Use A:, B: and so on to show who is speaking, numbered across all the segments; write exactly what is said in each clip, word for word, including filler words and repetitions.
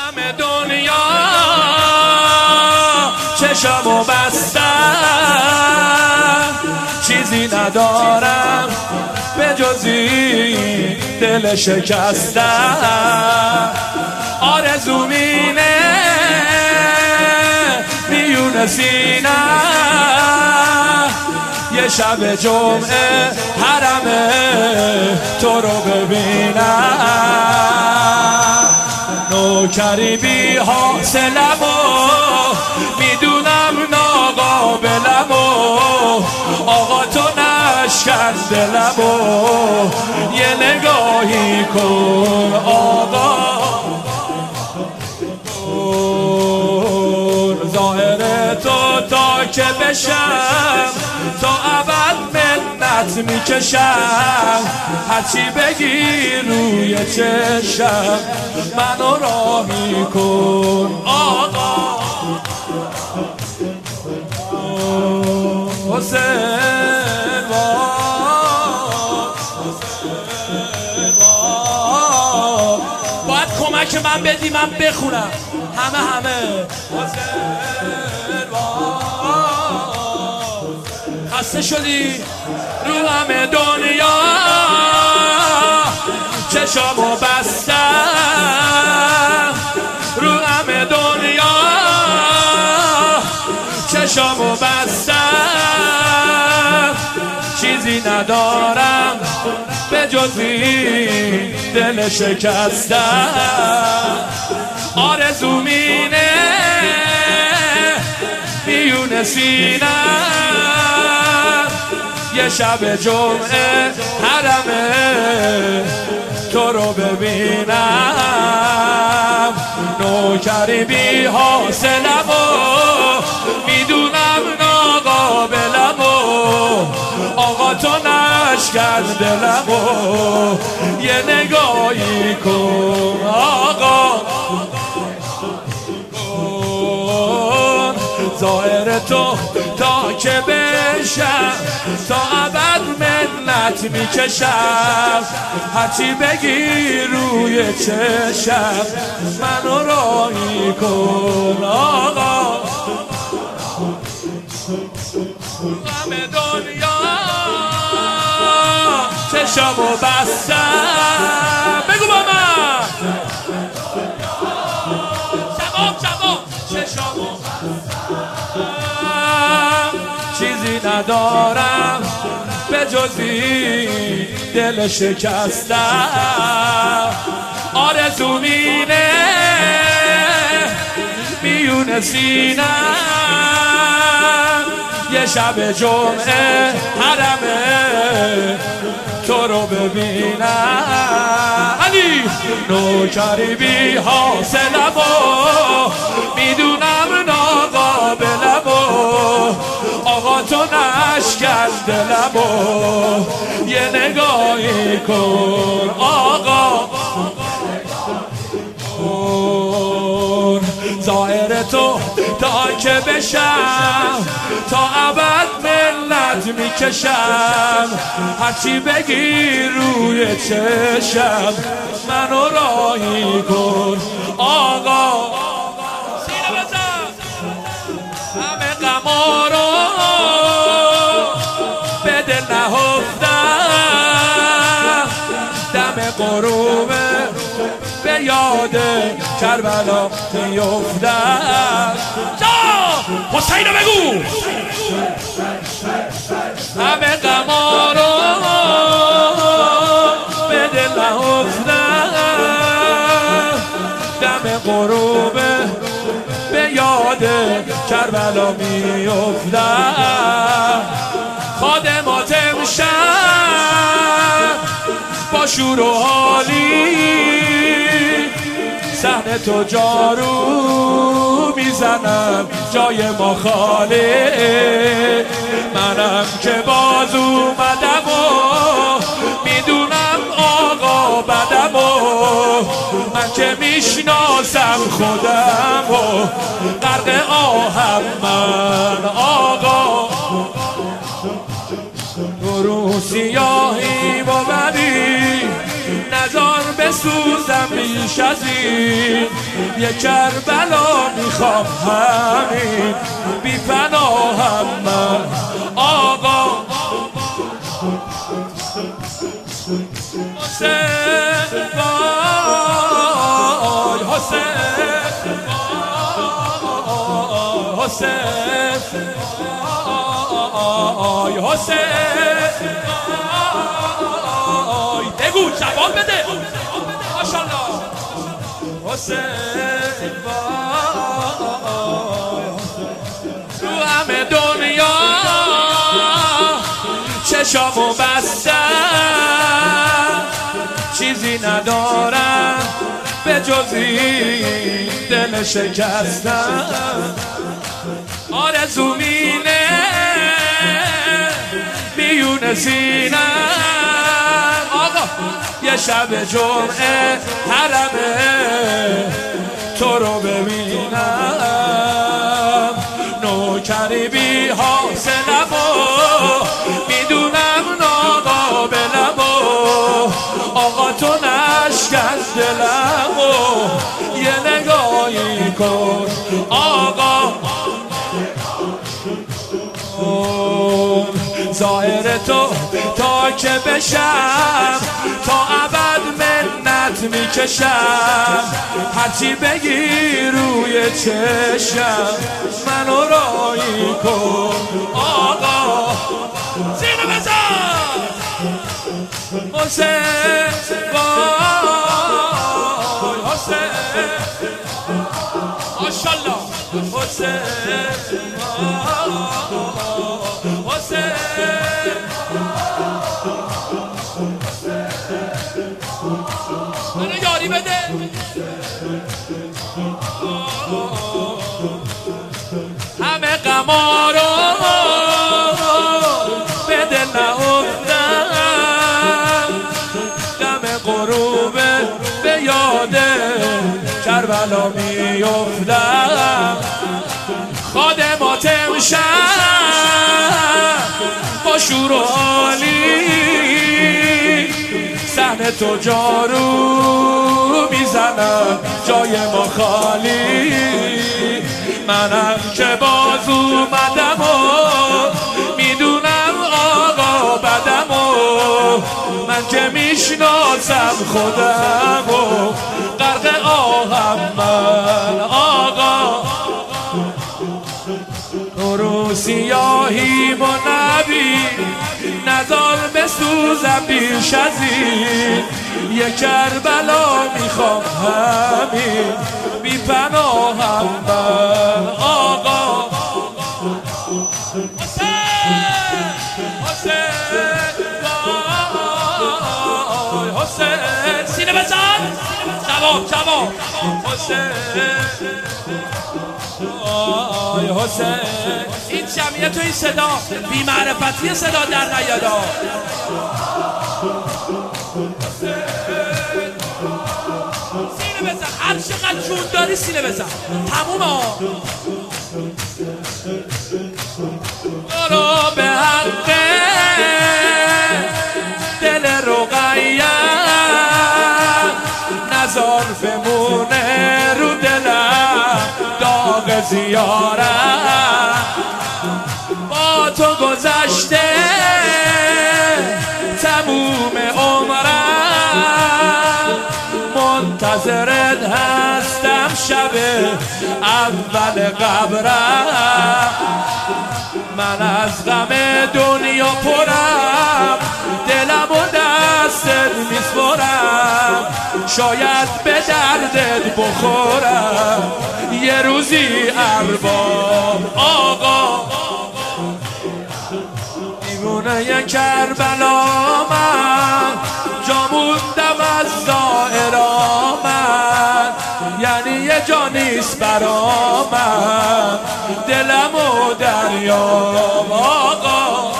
A: همه دنیا چشمو بستم، چیزی ندارم به جزی دل شکستم. آرزوم اینه میون سینه یه شب جمعه حرم تو رو ببینم. نوکری بی حاصلمو میدونم ناقابلمو، آقا تو نشکن دلمو یه نگاهی کن آقا. ظاهر تو تا که بشم تا ابد منت میکشم، هرچی بگی روی چشم منو راهی کن آقا. حسین باید کمک من بدی من بخونم همه همه. خسته شدی رو همه دنیا چشمو بستم، رو همه دنیا چشمو بستم، چیزی ندارم به جزی دل شکستم. آرزوم اینه میون سینه یه شب جمعه حرم تو رو ببینم. نوکری بی حاصلمو میدونم ناقابلمو، آقا تو نشکن دلمو یه نگاهی کن آقا. ظاهر تو تا که بشم تا ابد منت میکشم، هرچی بگی روی چشم منو راهی کن آقا. همه دنیا چشمو بستم، بگو با من جواب جواب. چشمو چیزی ندارم به جزی دل شکستم. آرزوم اینه میون سینه یه شب جمعه حرم تو رو ببینم. علی نوکری بی حاصلمو میدونم ناقابلمو، آقا تو نشکن دلمو یه نگاهی کن آقا. ظاهر تو تا که بشم تا ابد منت میکشم، هرچی بگی روی چشم منو راهی کن آقا. سینه بزن همه غمارو به دل نهفتم، دم غروب به یاد کربلا میفتم. حسین رو بگو همه غما رو به دل نهفتم، دم غروب به یاد کربلا میفتم. خادمات امشب با شور و حالی صحنه تو جارو میزنم جای ما خالی. منم که باز اومدم و میدونم آقا بدم و من که میشناسم خودم و غرق آهم من آقا. رو سیاهی و بدی نزار بسوزم بیش از این، یه کربلا میخوام همین بی پناهم من آقا حسین وای حسین حسین وای حسین وای بگو جواب بده ماشاءالله حسین وای تو همه دنیا چشامو بستم چیزی ندارم به جزی دل شکستم آرزو مینه میون سینم آقا یه شب جمعه حرمه تو رو ببینم نوکری بی حاصلم و میدونم ناقابلم و آقا تو نشکن دلم و یه نگاهی کن آقا ظاهر تو تا که بشم تا ابد منت میکشم هرچی بگی روی چشم منو رایی کن آقا سینه بزن حسین وای حسین ماشاءالله حسین حسین منو یاری بده همه غما رو به دل نهفتم دم غروب به یاد کربلا میافتم خادمات امشب با شور و حالی صحنه تو جارو میزنم جای ما خالی منم که باز اومدم و میدونم آقا بدم و من که میشناسم خودم و غرق آهم من آقا رو سیاهی و نبی نزار بسوزم بیش از این یه کربلا میخوام همین بی پناهم من آقا حسین حسین وای حسین سینه بزن جواب جواب حسین آی حسین این جمعیت و این صدا بی معرفتی صدا در نیادا سینه بزن هر چقدر جون داری سینه بزن تموم ها برو به حق دل رقیه نزار بمونه رو دلم داغ زیارم با تو گذشته تموم عمرم منتظرت هستم شب اول قبرم من از غم دنیا پرم دلم و دستت میسپرم شاید به دردت بخورم یه روزی ارباب آقا دیوونه یه کربلا من جا موندم از زائرا من یعنی یه جا نیست برا من دلم و دریاب آقا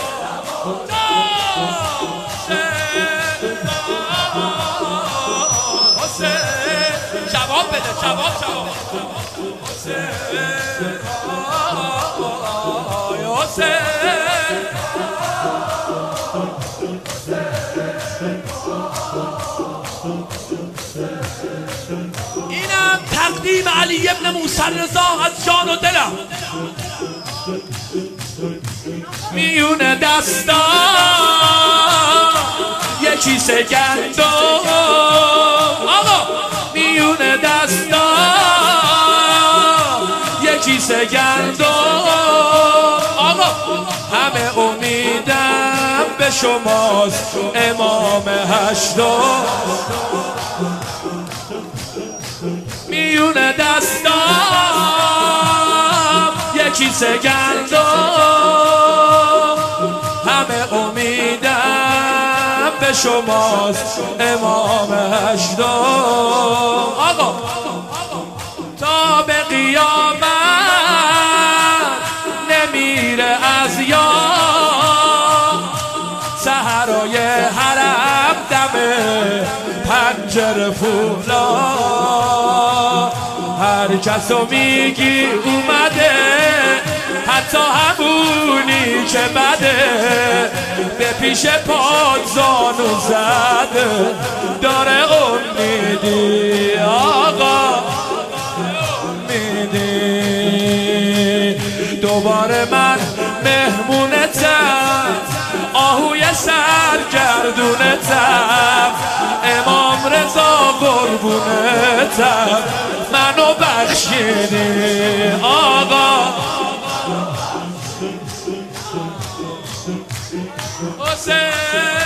A: جواب بده جواب جواب حسین حسین اینم تقدیم علی ابن موسی رضا از جان و دلم. میونه دستا یه کیسه گندم، آقا میونه دستا یه کیسه گندم، آقا همه امیدم به شماست امام هشتم. میونه دستام یه کیسه گندم، همه امیدم به شماست امام هشتم. آقا تا به قیامت نمیره از یاد، سحرای حرم دم پنجره فولا، هر کسو میگی اومده حتی همونی که بده، به پیش پاد زانو زده داره امیدی. آقا امیدی دوباره من مهمونتم، آهوی سرگردونتم، امام رضا قربونتم، منو بخشیدی. آقا حسین